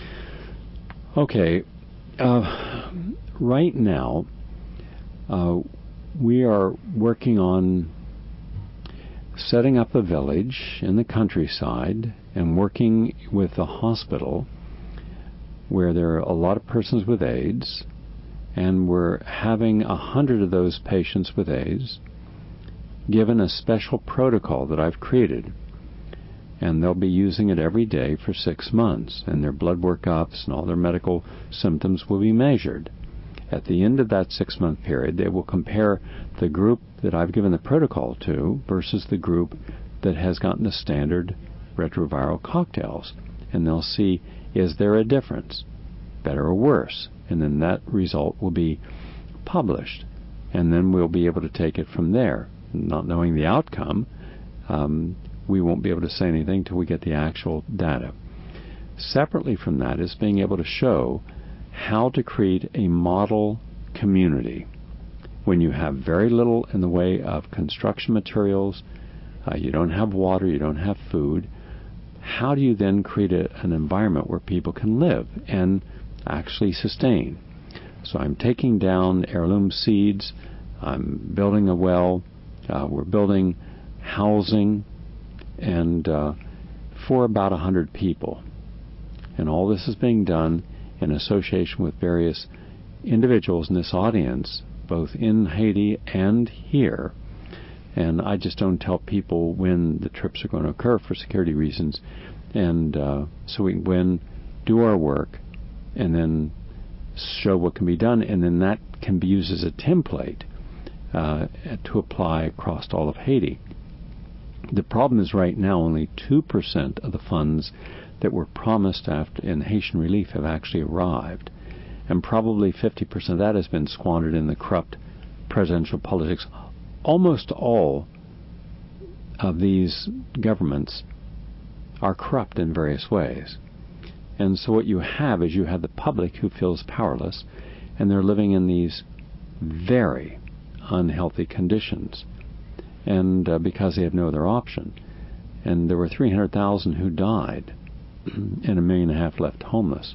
Okay. Uh, right now, uh, we are working on setting up a village in the countryside and working with a hospital where there are a lot of persons with AIDS, and we're having a hundred of those patients with AIDS given a special protocol that I've created, and they'll be using it every day for six months, and their blood workups and all their medical symptoms will be measured. At the end of that six-month period, they will compare the group that I've given the protocol to versus the group that has gotten the standard retroviral cocktails. And they'll see, is there a difference, better or worse? And then that result will be published. And then we'll be able to take it from there. Not knowing the outcome, um, we won't be able to say anything till we get the actual data. Separately from that is being able to show how to create a model community when you have very little in the way of construction materials, uh, you don't have water, you don't have food. How do you then create a, an environment where people can live and actually sustain? So I'm taking down heirloom seeds, I'm building a well, uh, we're building housing, and uh, for about one hundred people. And all this is being done in association with various individuals in this audience, both in Haiti and here. And I just don't tell people when the trips are going to occur for security reasons. And uh, so we can go in, do our work, and then show what can be done, and then that can be used as a template uh, to apply across all of Haiti. The problem is right now only two percent of the funds that were promised after in Haitian relief have actually arrived, and probably fifty percent of that has been squandered in the corrupt presidential politics. Almost all of these governments are corrupt in various ways. And so what you have is you have the public who feels powerless, and they're living in these very unhealthy conditions, and uh, because they have no other option. And there were three hundred thousand who died, and a million and a half left homeless.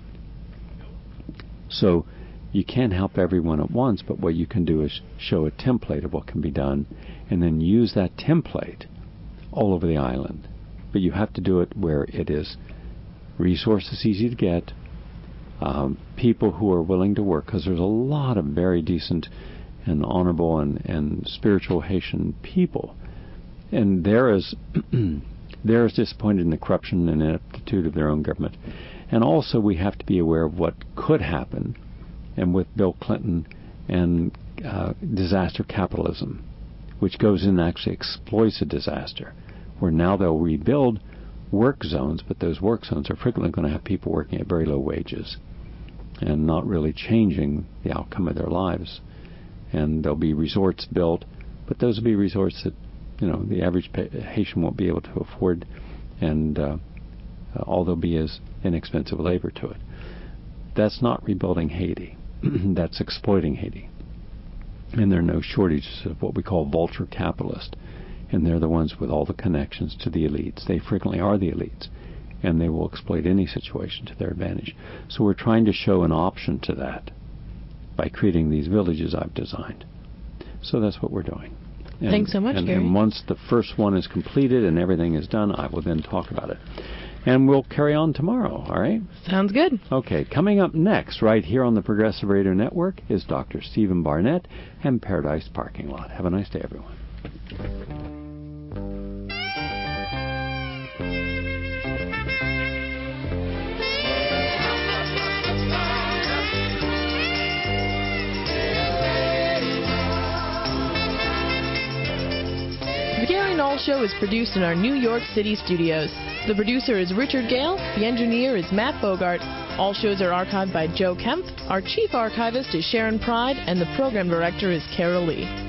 So you can't help everyone at once, but what you can do is show a template of what can be done, and then use that template all over the island. But you have to do it where it is resources easy to get, um, people who are willing to work, because there's a lot of very decent and honorable and, and spiritual Haitian people. And they're as, they're as disappointed in the corruption and ineptitude of their own government. And also we have to be aware of what could happen, and with Bill Clinton and uh, disaster capitalism, which goes in and actually exploits a disaster, where now they'll rebuild work zones, but those work zones are frequently going to have people working at very low wages and not really changing the outcome of their lives. And there'll be resorts built, but those will be resorts that, you know, the average Haitian won't be able to afford, and uh, all there'll be is inexpensive labor to it. That's not rebuilding Haiti. That's exploiting Haiti. And there are no shortages of what we call vulture capitalists. And they're the ones with all the connections to the elites. They frequently are the elites, and they will exploit any situation to their advantage. So we're trying to show an option to that by creating these villages I've designed. So that's what we're doing. And, Thanks so much, and, Gary. and once the first one is completed and everything is done, I will then talk about it. And we'll carry on tomorrow, all right? Sounds good. Okay, coming up next, right here on the Progressive Radio Network, is Doctor Stephen Barnett and Paradise Parking Lot. Have a nice day, everyone. The Gary Null Show is produced in our New York City studios. The producer is Richard Gale. The engineer is Matt Bogart. All shows are archived by Joe Kemp. Our chief archivist is Sharon Pride, and the program director is Carol Lee.